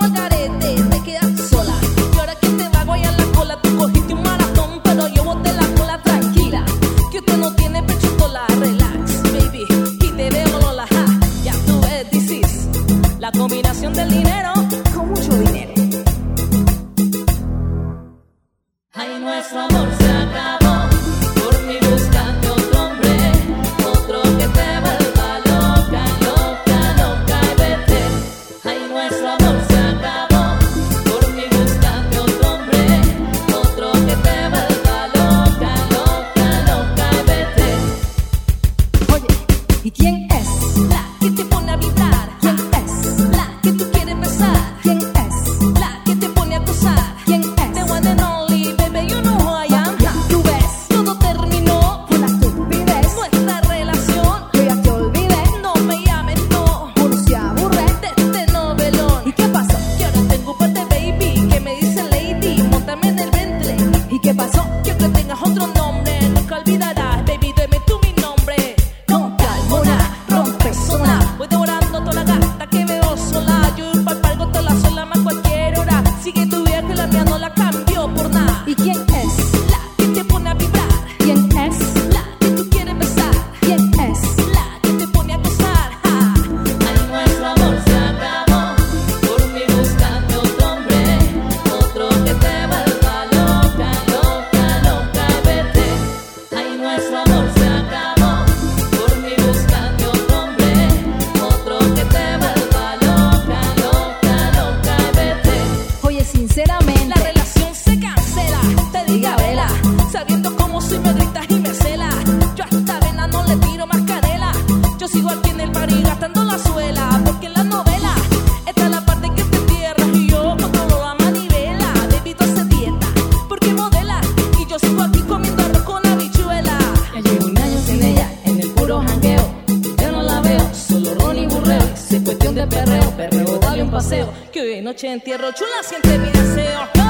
al garete, te quedas sola. Y ahora que te va a guayar la cola, tú cogiste un maratón, pero yo boté la cola tranquila. Que usted no tiene pechutola, relax, baby, y te veo Lola, ja. Ya tú ves, this is la combinación del dinero con mucho dinero. Ay, nuestro amor se acabó, por mí buscando otro hombre, otro que te vuelva loca, loca, loca y vete. Ay, nuestro amor se acabó, por mí buscando otro hombre, otro que te vuelva loca, loca, loca y vete. Oye, ¿y quién es? La que te pone a vibrar, ¿Quién es? la que tú quieres besar, ¿Quién es? la que te pone a acosar. ¿Quién The es? one and only, baby, you know who I am. Tú ves, Todo terminó, por la estupidez, nuestra relación. yo ya te olvidé, No me llames, no, uno se aburre. de este novelón. ¿Y qué pasó? Y ahora tengo un par de baby que me dicen lady, montame en el Bentley. ¿Y qué pasó? Quiero que tengas otro nombre, nunca olvidarás, baby, dime tú mi nombre. Con calmona, rompe zona, voy devorando toda la gata que veo sola. Yo voy pa'l palco toda la sola, más cualquier hora. Sigue tu vida que la mía no la cambio por nada. ¿Y quién es? La que te pone a vibrar, ¿Quién es? la que tú quieres besar, ¿Quién es? la que te pone a acosar. Ja. Ay, nuestro amor se acabó, por mí buscando otro hombre, otro que te vuelva loca, loca, loca y vete. Ay, nuestro amor se acabó, por mí buscando otro hombre, otro que te vuelva loca, loca, loca y vete. Oye, sinceramente, La relación se cancela, te diga vela, sabiendo cómo soy me gritas y me cela. Yo a esta vena no le tiro más canela, yo sigo aquí en el party gastando la suela, porque en la novela está la parte que te entierras y yo controlo la manivela. Baby, tú haces dieta, porque modela, y yo sigo aquí comiendo arroz con habichuela. ya llevo un año sin ella, en el puro jangueo. Yo no la veo, solo ron y burreo, si es cuestión de perreo, perreo, dale un paseo, que hoy es noche de entierro, chula siente mi deseo.